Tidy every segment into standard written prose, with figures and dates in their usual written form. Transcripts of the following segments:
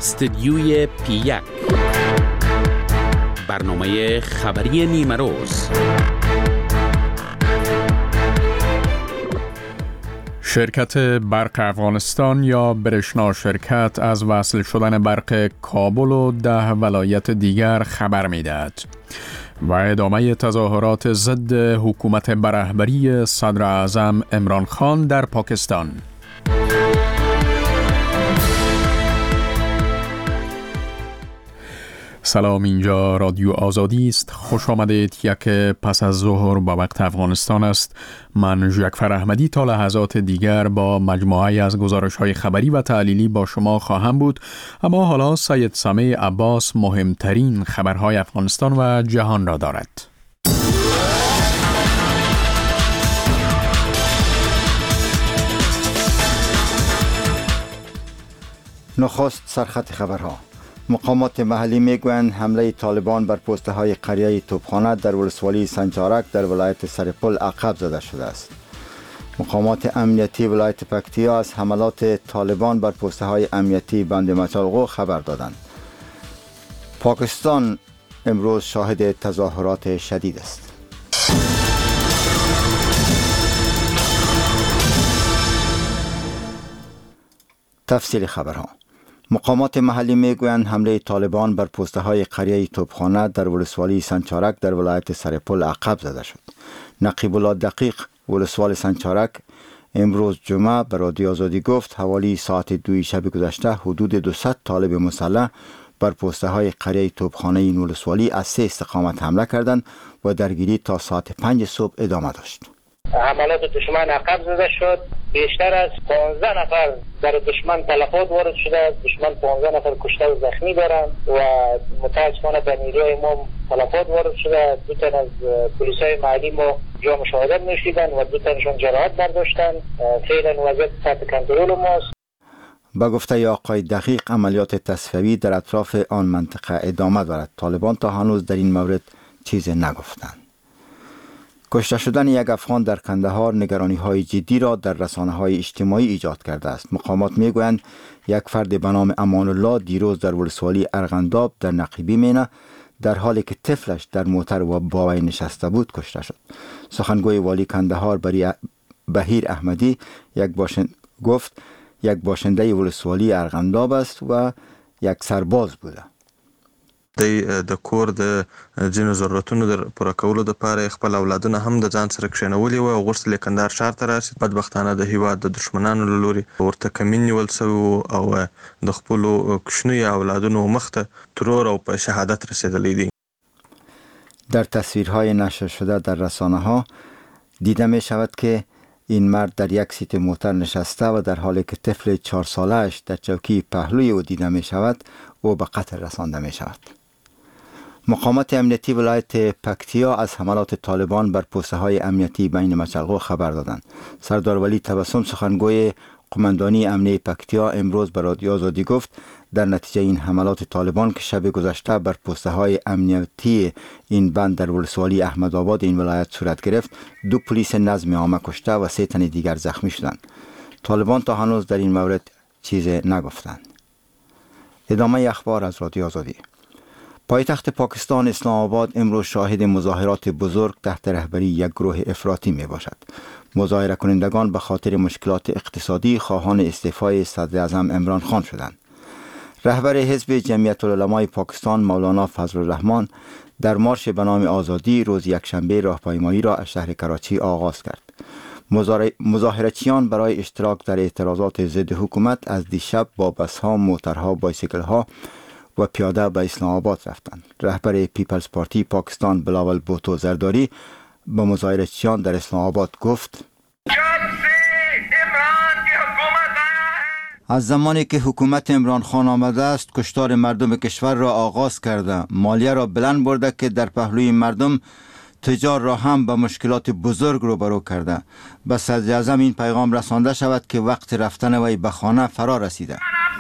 استدیوی پی1 برنامه خبری نیمه روز. شرکت برق افغانستان یا برشنا شرکت از وصل شدن برق کابل و 10 ولایت دیگر خبر می‌دهد و ادامه تظاهرات ضد حکومت به رهبری صدر اعظم عمران خان در پاکستان. سلام، اینجا رادیو آزادی است. خوش آمدید. یک پس از ظهر با وقت افغانستان است. من ژکفر احمدی تا لحظات دیگر با مجموعه از گزارش‌های خبری و تحلیلی با شما خواهم بود. اما حالا سید سامع عباس مهمترین خبرهای افغانستان و جهان را دارد. نخست سرخط خبرها. مقامات محلی میگویند حمله طالبان بر پسته های قریه توپخانه در ولسوالی سنجارک در ولایت سرپل عقب زده شده است. مقامات امنیتی ولایت پکتیا از حملات طالبان بر پسته های امنیتی بند مچالغو خبر دادند. پاکستان امروز شاهد تظاهرات شدید است. تفصیل خبرها. مقامات محلی میگویند حمله طالبان بر پسته های قریه توپخانه در ولسوالی سنجارک در ولایت سرپل عقب زده شد. نقیب الله دقیق ولسوال سنجارک امروز جمعه به رادیو آزادی گفت حوالی ساعت 2 شب گذشته حدود 200 طالب مسلح بر پسته های قریه توپخانه این ولسوالی از 3 استقامت حمله کردند و درگیری تا ساعت 5 صبح ادامه داشت. حملات دشمن عقب زده شد. بیشتر از 15 نفر در دشمن تلفات وارد شده است. دشمن 15 نفر کشته و زخمی دارند و متاسفانه به نیروی ما تلفات وارد شده است. 2 تن از پلیسای محلی ما جام شهادت نوشیدند و 2 تنشان جراحت برداشتند. فعلا وضعیت تحت کنترل ماست. با گفته آقای دقیق عملیات تصفیه‌ای در اطراف آن منطقه ادامه دارد. طالبان تا هنوز در این مورد چیزی نگفتند. کشته شدن یک افغان در کندهار نگرانی‌های جدی را در رسانه‌های اجتماعی ایجاد کرده است. مقامات می‌گویند یک فرد به نام امان الله دیروز در ولسوالی ارغنداب در نقیبی مینه در حالی که طفلش در موتر و با وی نشسته بود کشته شد. سخنگوی والی کندهار بهیر احمدی گفت یک باشنده ولسوالی ارغنداب است و یک سرباز بوده. د کور د ځینو ضرورتونو در پوره کولو دپاره خپل اولادونه هم د ځان سره کښېنولي وو او غوښتل یې کندهار ښار ته راشي. بدبختانه د هېواد د دښمنانو له لوري ورته کمین نیول سوی وو او د خپلو کوچنیو اولادونو مخ ته ترور او په شهادت رسېدلی دی. در تصویرهای نشر شده در رسانه‌ها دیده می شود که این مرد در یک سیت موتر نشسته و در حالی که طفل 4 ساله‌اش در چوکی پهلوی او دیده می شود او به قتل رسانده می شود. مقامات امنیتی ولایت پکتیا از حملات طالبان بر پسته های امنیتی بین مچالغو خبر دادند. سردار ولی تبسم سخنگوی قماندانی امنیتی پکتیا امروز به رادیو آزادی گفت در نتیجه این حملات طالبان که شب گذشته بر پسته های امنیتی این بند در ولسوالی احمدآباد این ولایت صورت گرفت 2 پلیس نظم عامه کشته و 3 تن دیگر زخمی شدند. طالبان تا هنوز در این مورد چیزی نگفتند. ادامه اخبار از رادیو آزادی. پایتخت پاکستان اسلام آباد امروز شاهد مظاهرات بزرگ تحت رهبری یک گروه افراطی می باشد. مظاهره کنندگان به خاطر مشکلات اقتصادی خواهان استعفای صدر اعظم عمران خان شدند. رهبر حزب جمعیت العلمای پاکستان مولانا فضل الرحمن در مارش به نام آزادی روز یکشنبه راهپیمایی را از شهر کراچی آغاز کرد. مظاهرچیان برای اشتراک در اعتراضات ضد حکومت از دیشب با بس‌ها، موترها، بایسیکل‌ها و پیاده به اسلام آباد رفتند. رهبر پیپلز پارتی پاکستان بلاول بوتو زرداری به مظاهرچیان در اسلام آباد گفت از زمانی که حکومت عمران خان آمده است کشتار مردم کشور را آغاز کرده، مالیه را بلند برده که در پهلوی مردم تجار را هم به مشکلات بزرگ روبرو کرده. به صدر اعظم این پیغام رسانده شود که وقت رفتن وی به خانه فرا رسیده.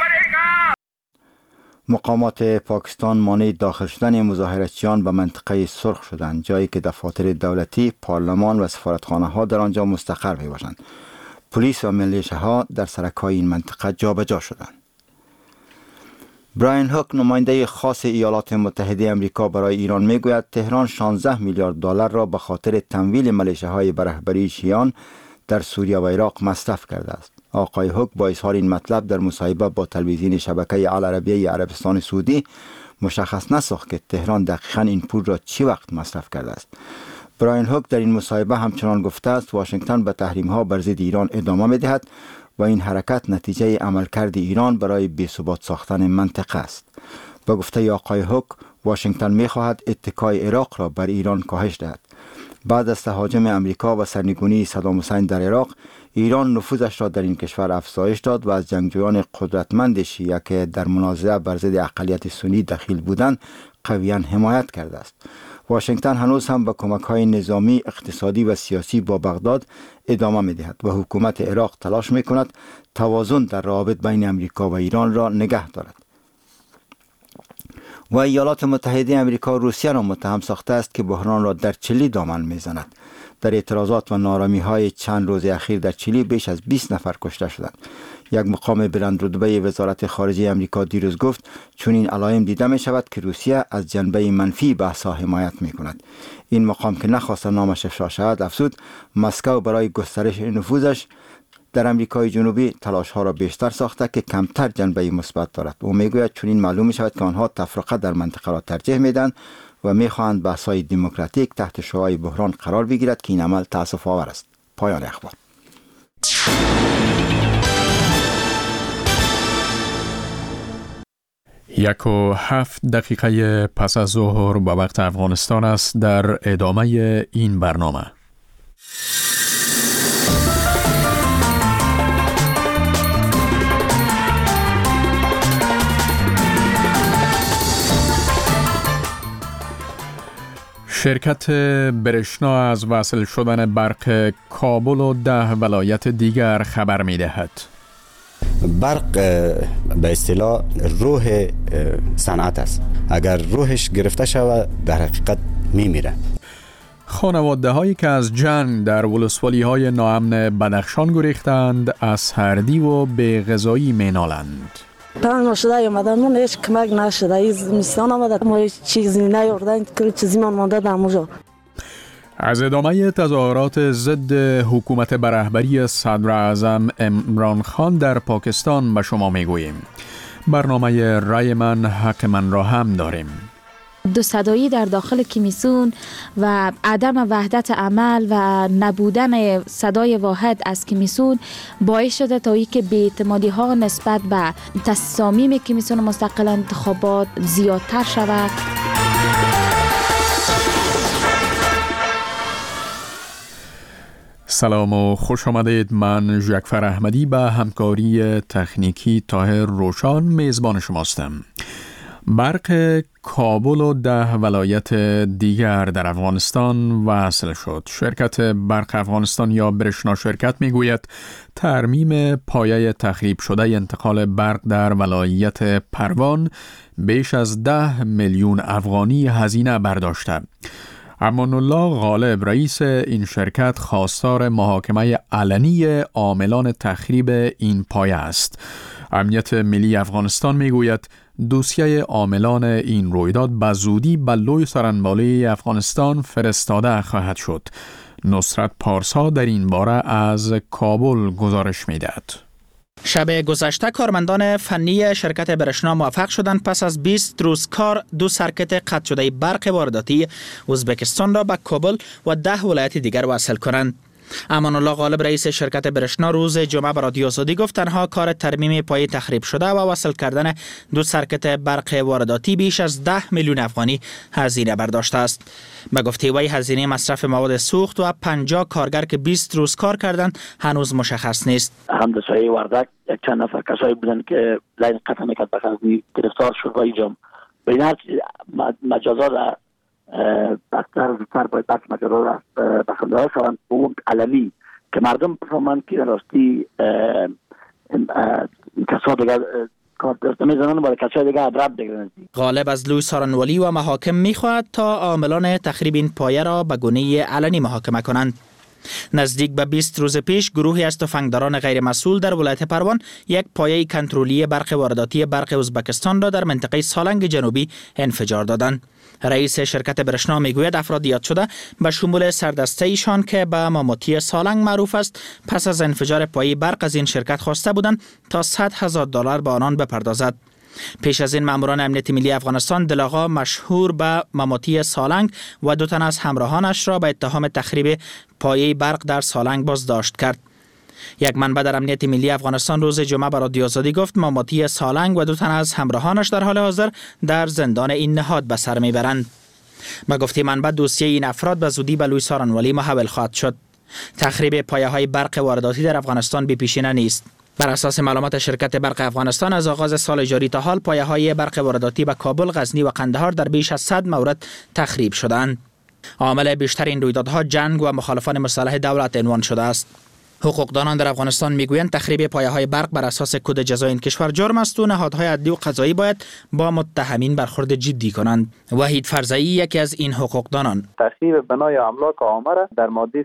مقامات پاکستان مانع داخل شدن مظاهرچیان به منطقه سرخ شدند، جایی که دفاتر دولتی، پارلمان و سفارتخانه ها در آنجا مستقر می باشند. پلیس و ملیشه ها در سرک‌های این منطقه جابجا شدند. براین هوک نماینده خاص ایالات متحده آمریکا برای ایران میگوید تهران 16 میلیارد دلار را به خاطر تمویل ملیشه‌های به رهبری شیعیان در سوریه و عراق مصرف کرده است. آقای هوک با اظهار این مطلب در مصاحبه با تلویزیون شبکه العربیه عربستان سعودی مشخص نساخت که تهران دقیقاً این پول را چی وقت مصرف کرده است. براین هوک در این مصاحبه همچنان گفته است واشنگتن به تحریم‌ها بر ضد ایران ادامه می‌دهد و این حرکت نتیجه عملکرد ایران برای بی‌ثبات ساختن منطقه است. با گفته آقای هوک واشنگتن می‌خواهد اتکای عراق را بر ایران کاهش دهد. بعد از تهاجم امریکا و سرنگونی صدام حسین در عراق، ایران نفوذش را در این کشور افزایش داد و از جنگجویان قدرتمند شیعه که در منازعه بر ضد اقلیت سنی دخیل بودند قویاً حمایت کرده است. واشنگتن هنوز هم با کمک‌های نظامی، اقتصادی و سیاسی با بغداد ادامه می‌دهد و حکومت عراق تلاش می‌کند توازن در روابط بین امریکا و ایران را نگه دارد. و ایالات متحده آمریکا روسیه را متهم ساخته است که بحران را در چلی دامن می‌زند. در اعتراضات و نارامی‌های چند روز اخیر در چلی بیش از 20 نفر کشته شدند. یک مقام بلندرتبه وزارت خارجه آمریکا دیروز گفت چون این علائم دیده می شود که روسیه از جنبه منفی بحث‌ها حمایت می کند. این مقام که نخواست نامش افشا شود افزود مسکو برای گسترش نفوذش در امریکای جنوبی تلاش‌ها را بیشتر ساخته که کمتر جنبه مثبت دارد. او میگوید چون این معلوم می شود که آنها تفرقه در منطقه را ترجیح میدن و میخواهند بحث‌های دموکراتیک تحت شعاع بحران قرار بگیرد که این عمل تأسف‌آور است. پایان اخبار. 1:07 پس از ظهر به وقت افغانستان است. در ادامه این برنامه شرکت برشنا از وصل شدن برق کابل و 10 ولایت دیگر خبر می دهد. برق به اصطلاح روح صنعت است. اگر روحش گرفته شود در حقیقت میمیره. خانواده هایی که از جنگ در ولسوالی های ناامن بدخشان گریختند از سردی و بی‌غذایی مینالند. تمام شده اومدن هیچ کمک نشده. این میستان آمده ما چیزی نیاوردن که چیزی من مانده در اونجا. از ادامه تظاهرات ضد حکومت به رهبری صدر اعظم عمران خان در پاکستان به شما میگوییم. برنامه رای من حق من را هم داریم. دو صدایی در داخل کمیسیون و عدم وحدت عمل و نبودن صدای واحد از کمیسیون باعث شده تا اینکه بی‌اعتمادی ها نسبت به تصامیم کمیسیون مستقل انتخابات زیادتر شود. سلام و خوش آمدید. من ژکفر احمدی به همکاری تکنیکی طاهر روشان میزبان شماستم. برق کابل و 10 ولایت دیگر در افغانستان وصل شد. شرکت برق افغانستان یا برشنا شرکت میگوید ترمیم پایه تخریب شده انتقال برق در ولایت پروان بیش از 10 میلیون افغانی هزینه برداشته. امان الله غالب رئیس این شرکت خواستار محاکمه علنی عاملان تخریب این پایه است. امنیت ملی افغانستان میگوید دوسیه عاملان این رویداد به زودی به لوی سرانبالی افغانستان فرستاده خواهد شد. نصرت پارسا در این باره از کابل گزارش میدهد. شب گذشته کارمندان فنی شرکت برشنا موفق شدند پس از 20 روز کار 2 سرکت قطع شده برق وارداتی ازبکستان را به کابل و 10 ولایت دیگر وصل کنند. امان الله غالب رئیس شرکت برشنا روز جمعه به رادیو آزادی گفت تنها کار ترمیم پایه تخریب شده و وصل کردن 2 سرکت برق وارداتی بیش از 10 میلیون افغانی هزینه برداشته است. به گفته وی هزینه مصرف مواد سوخت و 50 کارگر که 20 روز کار کردند هنوز مشخص نیست. همدسای وردک یک چند نفر کسایی بودند که لاین قطع میکرد بخوردی گرفتار شد و اینجا به این مجازات بستر زودتر باید بس مجازات بخنده ها شوند اون علمی که مردم بفهمند که راستی کسا دیگر کار درست نمیزنند و کسا دیگر عبرت بگیرند. غالب از لوی سارنوالی و محاکم میخواهد تا عاملان تخریب این پایه را به گونه علنی محاکمه کنند. نزدیک به 20 روز پیش گروهی از تفنگداران غیر مسئول در ولایت پروان یک پایه کنترلی برق وارداتی برق ازبکستان را در منطقه سالنگ جنوبی انفجار دادند. رئیس شرکت برشنا میگوید افراد یاد شده به شمول سردسته ایشان که به ماموتی سالنگ معروف است پس از انفجار پایه برق از این شرکت خواسته بودند تا $100,000 به آنان بپردازد. پیش از این ماموران امنیت ملی افغانستان دلاغا مشهور به ماموتی سالنگ و 2 تن از همراهانش را به اتهام تخریب پایه برق در سالنگ بازداشت کرد. یک منبع در امنیت ملی افغانستان روز جمعه به رادیو آزادی گفت ماموتی سالنگ و 2 تن از همراهانش در حال حاضر در زندان این نهاد به سر میبرند. با گفته منبع دوسیه این افراد به زودی به لوی سارنوالی محول خواهد شد. تخریب پایه‌های برق وارداتی در افغانستان بی پیشینه نیست. بر اساس معلومات شرکت برق افغانستان از آغاز سال جاری تا حال پایه‌های برق وارداتی به کابل، غزنی و قندهار در بیش از 100 مورد تخریب شدند. عامل بیشتر این رویدادها جنگ و مخالفان مسلح دولت عنوان شده است. حقوقدانان در افغانستان میگویند تخریب پایه‌های برق بر اساس کد جزای این کشور جرم است و نهادهای عدلی و قضایی باید با متهمین برخورد جدی کنند. وحید فرزایی یکی از این حقوقدانان تخریب بنای املاک عامه را در ماده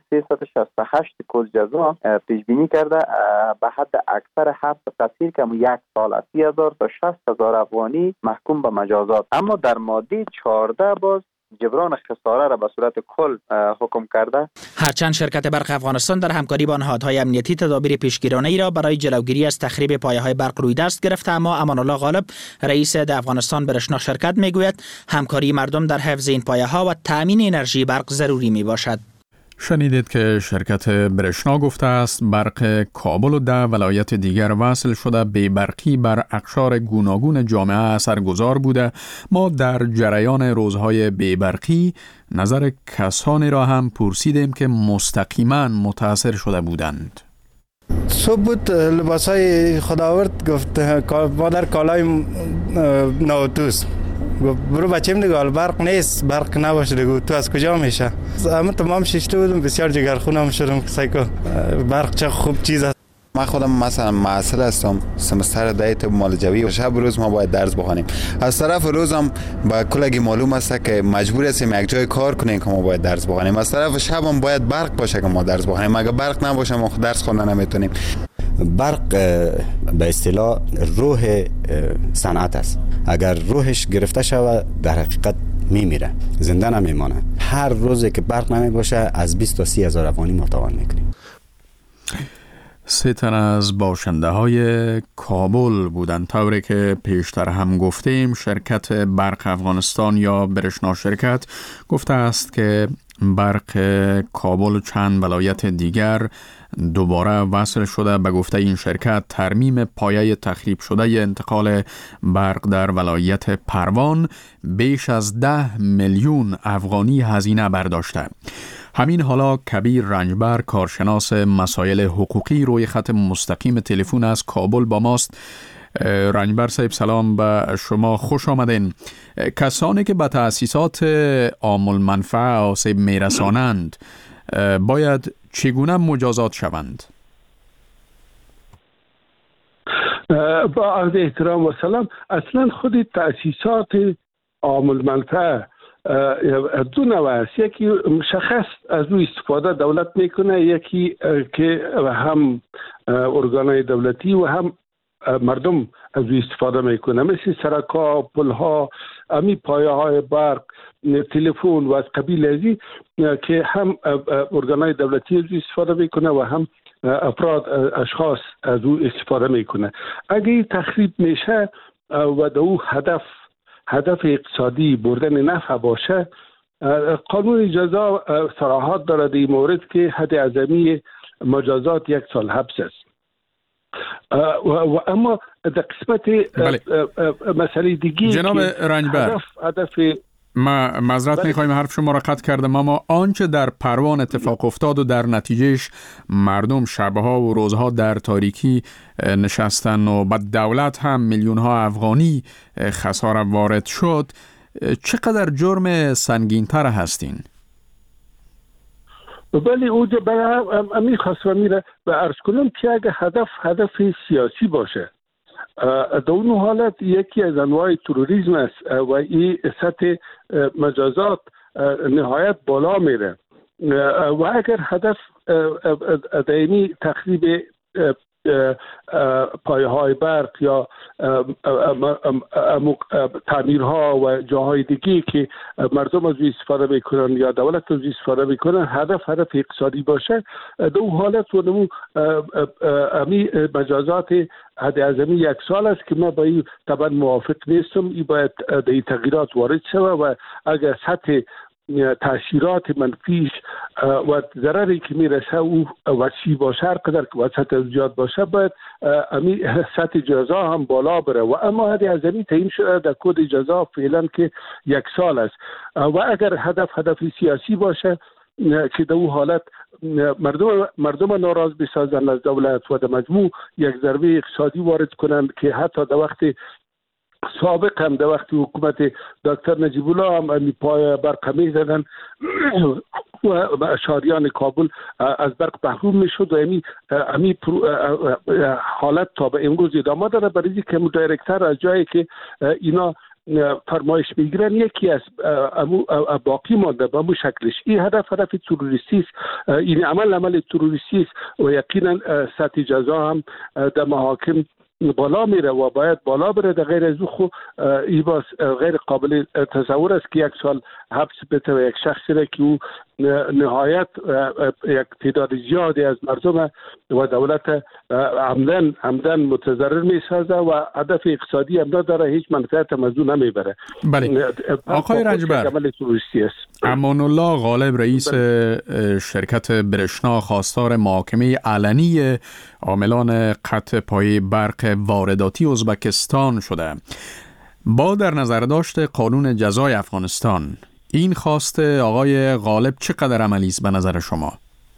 368 کد جزا پیش بینی کرده به حد اکثر حبس قصیر که 1 سال از 30,000 تا 60,000 افغانی محکوم به مجازات. اما در ماده 14 باز جبران خساره را به صورت کل حکم کرده. هرچند شرکت برق افغانستان در همکاری با نهادهای امنیتی تدابیر پیشگیرانه‌ای را برای جلوگیری از تخریب پایه‌های برق روی دست گرفته، اما امان الله غالب رئیس افغانستان برشنا شرکت میگوید همکاری مردم در حفظ این پایه‌ها و تأمین انرژی برق ضروری میباشد. شنیدید که شرکت برشنا گفته است برق کابل و 10 ولایت دیگر وصل شده بی‌برقی بر اقشار گوناگون جامعه اثرگذار بوده. ما در جریان روزهای بی‌برقی نظر کسانی را هم پرسیدیم که مستقیما متاثر شده بودند. صبح بود لباسای خداورد گفت مادر کالای نوتوس برو بچه‌م دیگه برق نیست، برق نباشه دیگه تو از کجا میشه؟ اما تمام ششته بودم، بسیار جگرخونم شدم که سایکو برق چه خوب چیز است. من خودم مثلا معسل هستم، سمستر دایت مالجوی و شب روز ما باید درس بخونیم. از طرف روزم با کلگی معلوم است که مجبور هستیم یک جای کار کنیم که ما باید درس بخونیم. از طرف شبم باید برق باشه که ما درس بخونیم. اگه برق نباشه ما درس خوندن نمیتونیم. برق به اصطلاح روح صنعت است. اگر روحش گرفته شود در حقیقت میمیره، زنده نمیمانه. هر روزی که برق نمی باشه از 20 تا 30,000 افغانی ما تاوان میکنیم. 3 تن از باشنده های کابل بودند. طوری که پیشتر هم گفتیم شرکت برق افغانستان یا برشنا شرکت گفته است که برق کابل و چند ولایت دیگر دوباره وصل شده. به گفته این شرکت ترمیم پایه تخریب شده انتقال برق در ولایت پروان بیش از 10 میلیون افغانی هزینه برداشته. همین حالا کبیر رنجبر کارشناس مسائل حقوقی روی خط مستقیم تلفن از کابل با ماست. رنجبر صاحب سلام به شما، خوش آمدین. کسانی که به تأسیسات عام المنفعه آسیب میرسانند باید چگونه مجازات شوند؟ با عرض احترام و سلام، اصلا خود تأسیسات عام المنفعه 2 نوع است. یکی مشخص از روی استفاده دولت میکنه، یکی که هم ارگانهای دولتی و هم مردم از روی استفاده میکنه، مثل سرک‌ها، پل‌ها، امی پایه‌های برق، تلفن و از قبیل ازی که هم ارگانهای دولتی از روی استفاده میکنه و هم افراد اشخاص از روی استفاده میکنه. اگه تخریب میشه و دو هدف اقتصادی بردن نفع باشه، قانون جزا صراحت دارد این مورد که حد اعظمی مجازات 1 سال حبس است. و اما در قسمت مسئله دیگه جناب رنجبر هدف ما معذرت میخوایم حرف شما را قطع کردم، اما آنچه در پروان اتفاق افتاد و در نتیجهش مردم شبها و روزها در تاریکی نشستن و بعد دولت هم میلیون ها افغانی خساره وارد شد، چقدر جرم سنگین تر هستین؟ ولی اونجا برای خواستم میره و عرض کنم که اگه هدف سیاسی باشه، در اون حالت یکی از انواع تروریسم است و این سطح مجازات نهایت بالا میره. و اگر هدف دائمی تخریب پایه های برق یا تعمیرها و جاهای دیگه که مردم از استفاده میکنن یا دولت از استفاده میکنن هدف اقتصادی باشه، دو حالت و نمو امی مجازات حد اعظمی 1 سال است که من با این طبعا موافق نیستم. این باید در تغییرات وارد شود و اگر سطح تأثیرات منفیش و ضرری که میرسه او وسیع باشه، هر قدر که وسط زیاد باشه باید امی سطح جزا هم بالا بره و اما حد اعظمی تعیین شده در کد جزا فعلا که 1 سال است و اگر هدف سیاسی باشه که در اون حالت مردم ناراض بسازن از دولت و در مجموع یک ضربه اقتصادی وارد کنند که حتی در وقت سابق هم در وقت حکومت دکتر نجیب الله هم پای برق می‌زدن و شهریان کابل از برق محروم میشد و امی حالت تا به امروز ادامه داره. برای که دایرکتر از جایی که اینا فرمایش میگیرن یکی از باقی مانده به همون شکلش. این هدف تروریستی است، این عمل تروریستی است و یقینا سطح جزا هم در محاکم بالا میره و باید بالا بره. در غیر از او ای باز غیر قابل تصور است که 1 سال حبس بده و یک شخصی را که او نهایت یک تعداد زیادی از مردم و دولت عمدن متضرر میسازه و هدف اقتصادی هم نداره، هیچ منفعت هم از او نمیبره. بله آقای رنجبر، امان الله غالب رئیس شرکت برشنا خواستار محاکمه علنی عاملان قطع پایه برق وارداتی ازبکستان شده. با در نظر داشت قانون جزای افغانستان این خواست آقای غالب چقدر عملی است به نظر شما؟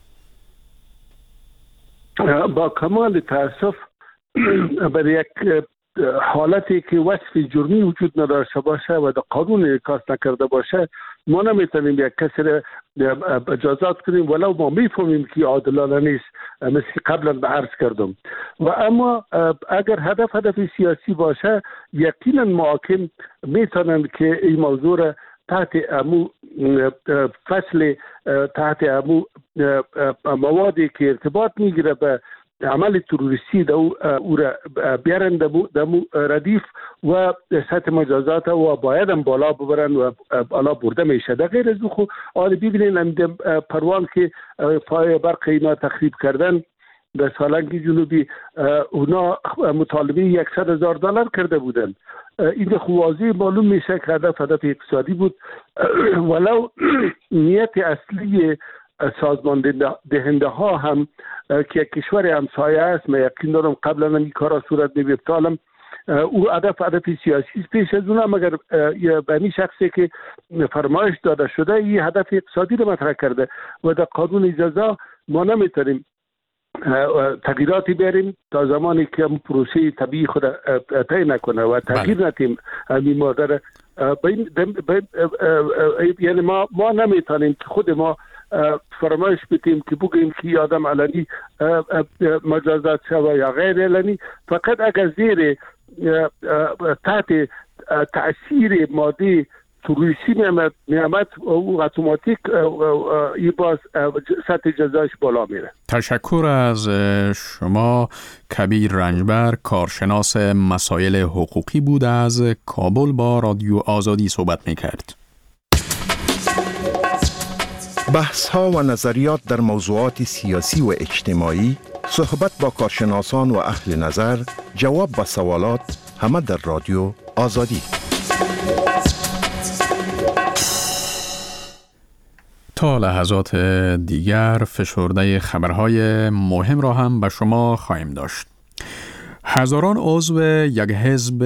با کمال تأسف برای یک حالتی که وصف جرمی وجود نداشته باشه و در قانون انعکاس نکرده باشه ما نمیتونیم یک کسی را اجازات کنیم ولو ما میفهمیم که عادلانه نیست، مثل قبلا به عرض کردم. و اما اگر هدف سیاسی باشه یقینا محاکم میتونن که این موضوع را تحت امو فصل تحت امو موادی که ارتباط میگیره به عمل تروریستی او را بیارن دمو ردیف و سطح مجازات و باید هم بالا ببرن و بالا برده میشه. در غیر از او آن ببینین پروان که پای برق اینا تخریب کردن در سالنگ جنوبی اونا مطالبه $100,000 کرده بودن. این خوازی معلوم میشه که هدف اقتصادی بود ولو نیت اصلی سازمان دهنده ها هم که کشور همسایه است، من یقین دارم قبلا هم این کارا صورت می‌افتالم او هدف سیاسی پیش از اونم مگر به این شخصی که فرمایش داده شده این هدف اقتصادی رو مطرح کرده و در قانون جزا ما نمیتونیم تغییراتی بیاریم تا زمانی که هم پروسه طبیعی خود طی نکنه و تغییر ندیم این مادر یعنی ما نمیتونیم که خود ما فرمایش بدیم که بگیم که آدم علنی مجازات شوه یا غیر علنی، فقط اگر زیر تحت تأثیر مادی تروریستی میامد او اتوماتیک ای باز سطح جزایش بالا میره. تشکر از شما. کبیر رنجبر، کارشناس مسائل حقوقی بود، از کابل با رادیو آزادی صحبت میکرد. بحث ها و نظریات در موضوعات سیاسی و اجتماعی، صحبت با کارشناسان و اهل نظر، جواب به سوالات، همه در رادیو آزادی. تا لحظات دیگر فشرده خبرهای مهم را هم به شما خواهیم داشت. هزاران عضو یک حزب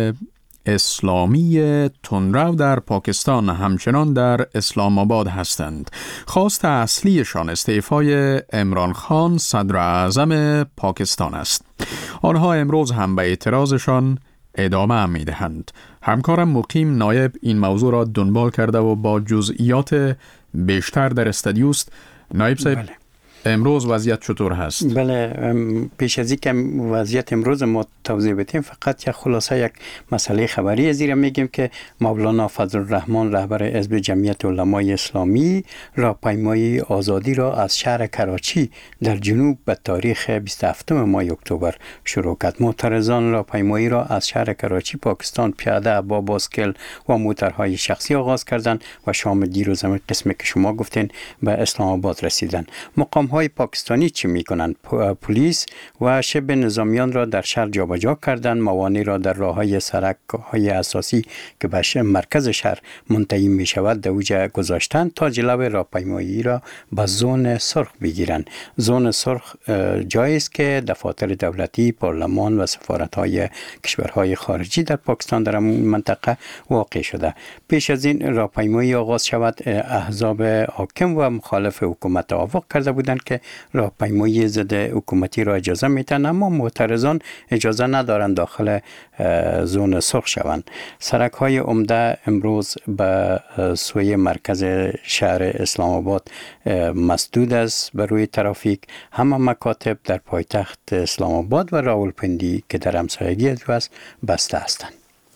اسلامی تندرو در پاکستان همچنان در اسلام آباد هستند. خواست اصلیشان استعفای عمران خان صدر اعظم پاکستان است. آنها امروز هم به اعتراضشان ادامه می‌دهند. همکارم مقیم نایب این موضوع را دنبال کرده و با جزئیات بیشتر در استودیو است. نایب صاحب امروز وضعیت چطور هست؟ بله، پیش از اینکه وضعیت امروز ما توضیح بدیم فقط یک خلاصه یک مسئله خبری زیر میگیم که مولانا فضل الرحمن رهبر حزب جمعیت علمای اسلامی راهپیمایی آزادی را از شهر کراچی در جنوب به تاریخ 27 ماه اکتبر شروع کرد. معترضان راهپیمایی را از شهر کراچی پاکستان پیاده با باسکل و موتورهای شخصی آغاز کردند و شام دیروز هم قسمی که شما گفتین به اسلام آباد رسیدند. مقام‌های پاکستانی چی می‌کنند؟ پلیس و شب نظامیان را در شهر جابجا کردند، موانع را در راه‌های سرک‌های اساسی که به مرکز شهر منتهی می‌شود در اوج گذاشتند تا جلو راهپیمایی را به زون سرخ بگیرند. زون سرخ جایی است که دفاتر دولتی، پارلمان و سفارت‌های کشورهای خارجی در پاکستان در این منطقه واقع شده. پیش از این راهپیمایی آغاز شود، احزاب حاکم و مخالف حکومت توافق کرده بودند که راهپیمایی ضد حکومتی را اجازه میتن، اما معترضان اجازه ندارند داخل زون سرخ شوند. سرک‌های عمده امروز به سوی مرکز شهر اسلام آباد مسدود است بر روی ترافیک. همه مکاتب در پایتخت اسلام آباد و راولپندی که در همسایگی است بسته هستند.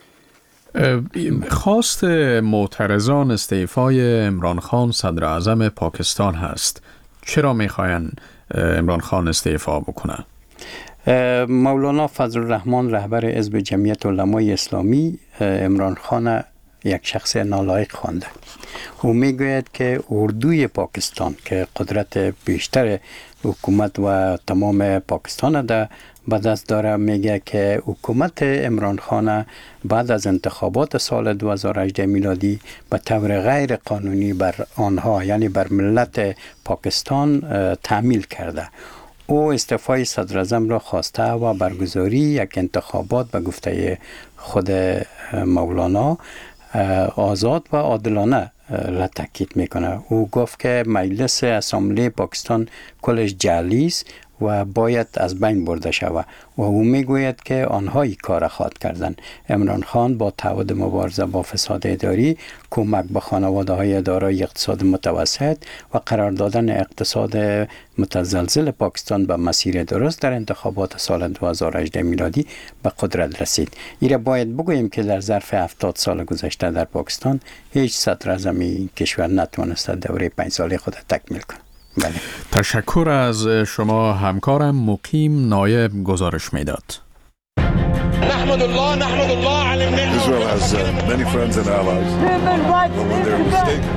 خواست معترضان استعفای عمران خان صدر اعظم پاکستان هست. چرا میخواین عمران خان استعفا بکنه؟ مولانا فضل الرحمن رهبر حزب جمعیت علمای اسلامی عمران خان یک شخص نالایق خوانده. او میگوید که اردوی پاکستان که قدرت بیشتر حکومت و تمام پاکستان ده به دست داره، میگه که حکومت عمران خان بعد از انتخابات سال 2018 میلادی به طور غیر قانونی بر آنها یعنی بر ملت پاکستان تحمیل کرده. او استعفای صدر اعظم را خواسته و برگزاری یک انتخابات به گفته خود مولانا آزاد و عادلانه را تاکید میکنه. او گفت که مجلس اسامبله پاکستان کلش جعلی است و باید از بین برده شود و او میگوید که آنها این کار خواهد کردند. عمران خان با تعهد مبارزه با فساد اداری، کمک به خانواده‌های دارای اقتصاد متوسط و قرار دادن اقتصاد متزلزل پاکستان به مسیر درست در انتخابات سال 2018 میلادی به قدرت رسید. ایره باید بگوییم که در ظرف 70 سال گذشته در پاکستان هیچ صدر اعظم کشور نتوانسته دوره 5 ساله خود تکمیل کنه. بله. تشکر از شما همکارم مقیم نایب گزارش میداد. نحمد الله على النعمة. Israel has many friends and allies. When they're mistaken.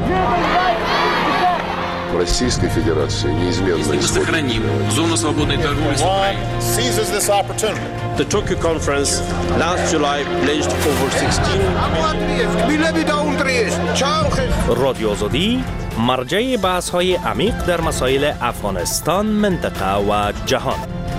Российской Федерации неизменно сохраним зону свободной торговли с Украиной. Seizes this opportunity. The Tokyo conference last July pledged over 16 رادیو آزادی مرجع بحث‌های عمیق در مسائل افغانستان، منطقه و جهان.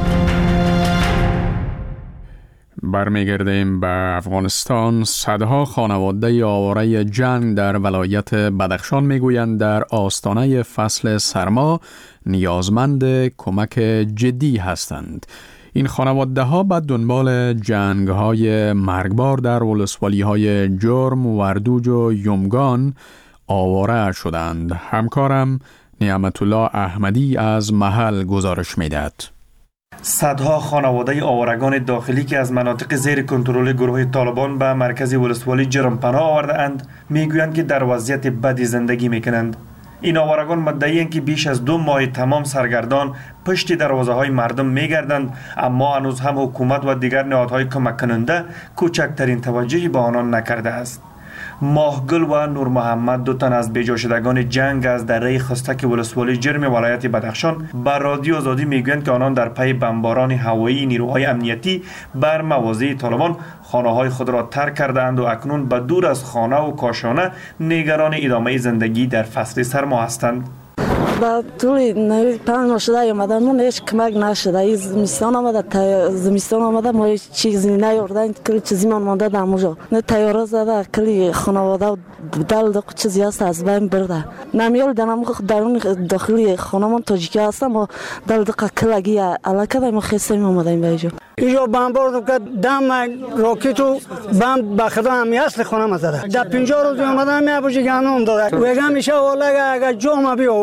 برمیگردیم به افغانستان. صدها خانواده آواره جنگ در ولایت بدخشان میگویند در آستانه فصل سرما نیازمند کمک جدی هستند. این خانواده ها به دنبال جنگ های مرگبار در ولسوالی های جرم، وردوج و یمگان آواره شدند. همکارم نعمت الله احمدی از محل گزارش میدهد. صدها خانواده آوارگان داخلی که از مناطق زیر کنترل گروه طالبان به مرکز ولسوالی جرم پناه آورده اند میگویند که در وضعیت بدی زندگی میکنند. این آوارگان مدعی‌اند که بیش از 2 ماه تمام سرگردان پشت دروازه های مردم میگردند، اما هنوز هم حکومت و دیگر نهادهای کمک کننده کوچکترین توجهی به آنان نکرده است. ماهگل و نور محمد، 2 تن از بیجا شدگان جنگ از دره خستک ولسوالی جرم ولایت بدخشان، بر رادیو آزادی میگویند که آنان در پی بمباران هوایی نیروهای امنیتی بر مواضع طالبان خانه‌های خود را ترک کردند و اکنون به دور از خانه و کاشانه نگران ادامه زندگی در فصل سرما هستند. با طول 5 ماه شده اومدن، من هیچ کمک نشده. این زمستان آمده ما هیچ چیزی نیاوردن، کلی چیزی من مانده در اونجا. نه تیاره زده، کلی خانواده و دل چیزی هست از بین برده. نمیال دنم درون داخلی خانمان تاجیکی هستم و دل کلگی علاقه دایم خیستیم آمدیم به اینجا. اینجا بمبارد که دم راکت و بم بخدا همی اصل خانم زده. در 50 روز اومدن می ابوجی گانم داده. وگم میشه والا اگه جام بیام نتای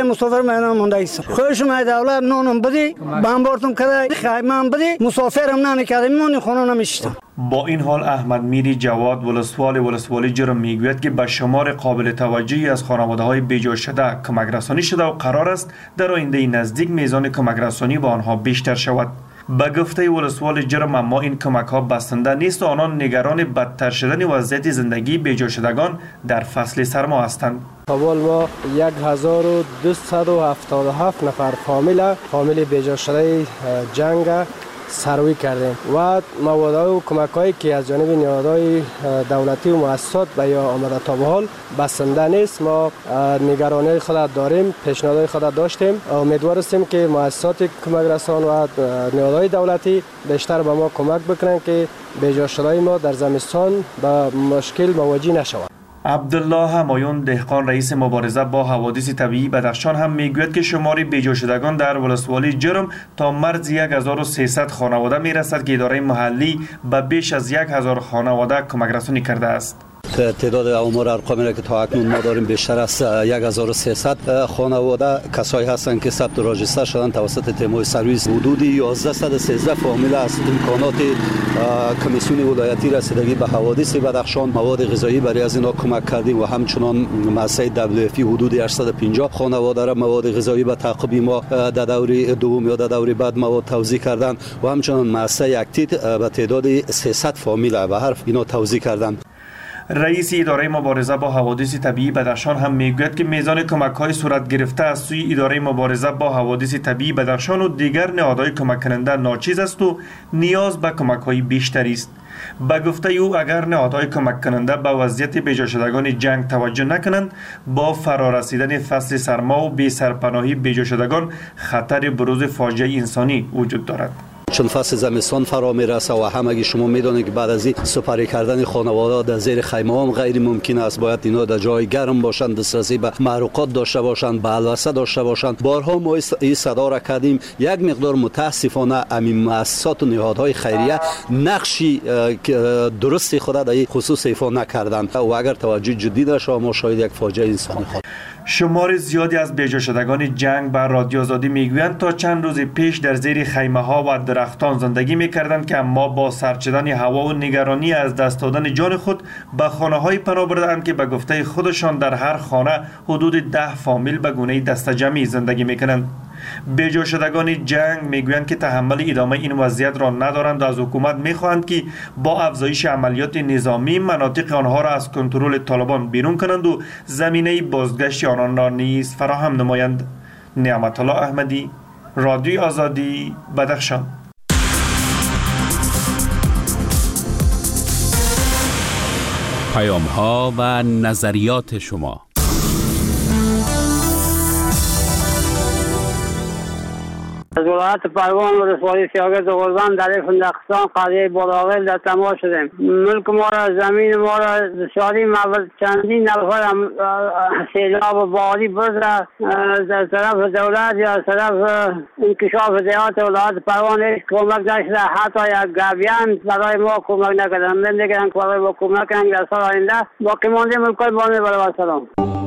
مسافر میانم مونده ایست خوش ما دولت نونم بدی بمبارتون کرده خیمه بدی مسافرم نمیکردیم میمونیم خونه نمیشتم. با این حال احمد میری جواد ولسوالی جرم میگوید که به شمار قابل توجهی از خانواده‌های بیجا شده کمک رسانی شده و قرار است در آینده نزدیک میزان کمک رسانی به آنها بیشتر شود. به گفته ولسوالی جرم اما این کمک ها بسنده نیست و آنان نگران بدتر شدن وضعیت زندگی بیجا شدگان در فصل سرما هستند. کابل ما 1277 نفر فامیل بیجا شده جنگ سروی کردیم و مواد و کمک هایی که از جانب نهادهای دولتی و مؤسسات به یا آمده تا به حال بسنده نیست. ما نگرانی خود داریم، پیشنهادهای خود داشتیم، امیدوار هستیم که مؤسسات کمک رسان و نهادهای دولتی بیشتر به ما کمک بکنن که بیجا شده ما در زمستان به مشکل مواجه نشود. عبدالله همایون دهقان رئیس مبارزه با حوادث طبیعی بدخشان هم میگوید که شمار بیجا شدگان در ولسوالی جرم تا مرز 1300 خانواده میرسد که اداره محلی به بیش از 1000 خانواده کمک رسانی کرده است. تعداد آمار ارقامی را که تا اکنون ما داریم بیشتر از 1300 خانواده کسایی هستند که ثبت و راجستر شدن توسط تیم‌های سرویس. حدود 1113 فامیل از امکانات کمیسیون ولایتی رسیدگی به حوادث بدخشان مواد غذایی برای از اینا کمک کردیم و همچنان مؤسسه WFP حدود 850 خانواده را مواد غذایی به تعقیب ما در دوره دوم یا در دوره بعد مواد توزیع کردن و همچنان مؤسسه اکتید به تعداد 300 فامیل به حرف اینا توزیع کردن. رئیس اداره مبارزه با حوادث طبیعی بدخشان هم میگوید که میزان کمک‌های صورت گرفته از سوی اداره مبارزه با حوادث طبیعی بدخشان و دیگر نهادهای کمک کننده ناچیز است و نیاز به کمک‌های بیشتری است. به گفته او اگر نهادهای کمک کننده به وضعیت بیجا شدگان جنگ توجه نکنند با فرارسیدن فصل سرما و بی سرپناهی بیجا شدگان خطر بروز فاجعه انسانی وجود دارد. چون فصل زمستان فرا میرسه و همگی شما میدونید که بعد از این سپری کردن خانواده در زیر خیمه هم غیر ممکن است. باید اینا در جای گرم باشند، دسترسی به معروقات داشته باشند، به الوسه داشته باشند. بارها ما این صدا را کردیم. یک مقدار متاسفانه همین مؤسسات و نهادهای خیریه نقشی درستی خود در این خصوص ایفا نکردند و اگر توجه جدی نشه ما شاید یک فاجعه انسانی خواهد. شمار زیادی از بیجا شدگان جنگ بر رادیو آزادی میگویند تا چند روز پیش در زیر خیمه ها و درختان زندگی میکردند که اما با سرد شدن هوا و نگرانی از دست دادن جان خود به خانه های پناه بردند که به گفته خودشان در هر خانه حدود 10 فامیل به گونه دسته جمعی زندگی میکنند. بیجا شدگان جنگ میگویند که تحمل ادامه این وضعیت را ندارند و از حکومت میخواهند که با افزایش عملیات نظامی مناطق آنها را از کنترل طالبان بیرون کنند و زمینه بازگشت آنان را نیز فراهم نمایند. نعمت الله احمدی، رادیو آزادی، بدخشان. پیام ها و نظریات شما. از ولایت پروان و ولسوالی سیاگرد قربان در فندقستان قضیه بلاغل در تماس شدیم. ملک ما را، زمین ما را بسیاری چندین نفر سیلاب بادی برد در طرف دولت یا از طرف انکشاف دیات ولایت پروان هیچ کمک نشده. حتی یک گابیان برای ما کمک نکردن. من دیگران که برای ما کمک کنند در سال آینده باقی مانده ملکای بانه برای سلام.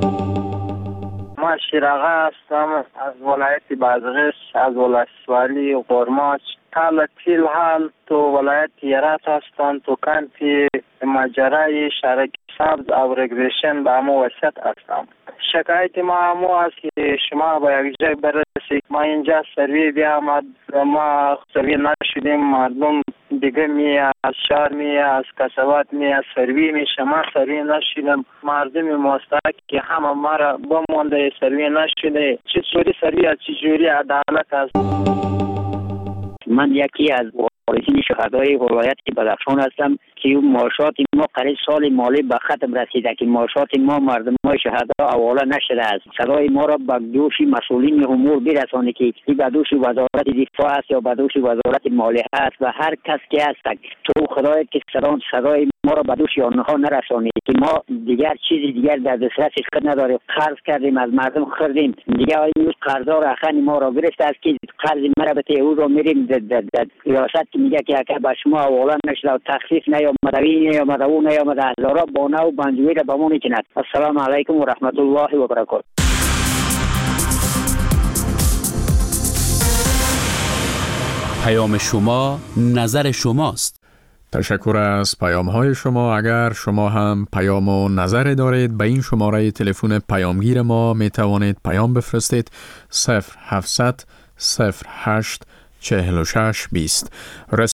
ما شیراغه هستم از ولایت بادغیس، از ولسوالی قرماچ. حالا تیل حال تو ولایت هرات هستم، تو کانتی ماجرای شرک سبز او رگریشن به همو وسط هستم. شکایت ما همو است که شما با یک جای برسید. ما اینجا سروی بیامد، ما سروی نشدیم. مردم دیگه می از شهر می از کسوات می از سروی می شما سروی نشدیم. مردم مستحق که همه ما را بمانده سروی نشده. چطوری سروی از چجوری عدالت است؟ من یکی از وارثین شهدای ولایت بدخشان هستم که معاشات ما قریب سال مالی به ختم رسیده که معاشات ما مردم شهدا حواله نشده است. صدای ما را به دوش مسئولین امور برسانید که به دوش وزارت دفاع است یا به دوش وزارت مالیه است و هر کس که هست تو خدای که صدای ما را به دوش آنها نرسانید که ما دیگر چیزی دیگر در دسترس خود نداریم. قرض کردیم، از مردم خریدیم، دیگر این قرضا را اخن ما را گرفته است که قرض مربوطه او را میریم در ریاست که میگه که به شما حواله نشده و تخفیف نیامده، نیامده او نیامده، هزارا بانه و بنجوی را بمون کند. السلام علیکم و رحمت الله و برکاته. پیام شما نظر شماست. تشکر از پیام های شما. اگر شما هم پیام و نظر دارید به این شماره تلفن پیامگیر ما می توانید پیام بفرستید 0700 08 46 20.